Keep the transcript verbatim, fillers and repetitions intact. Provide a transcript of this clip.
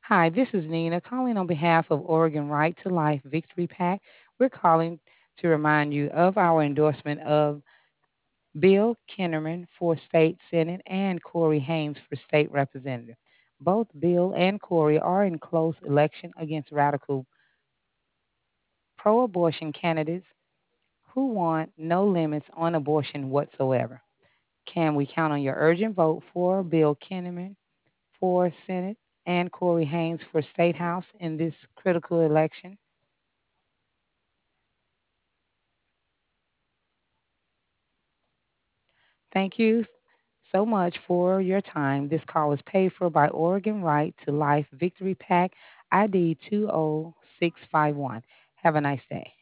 Hi, this is Nina calling on behalf of Oregon Right to Life Victory PAC. We're calling to remind you of our endorsement of Bill Kinnerman for State Senate and Corey Haynes for State Representative. Both Bill and Corey are in close election against radical pro abortion candidates who want no limits on abortion whatsoever. Can we count on your urgent vote for Bill Kinnerman for Senate and Corey Haynes for State House in this critical election? Thank you so much for your time. This call is paid for by Oregon Right to Life Victory PAC I D two oh six five one. Have a nice day.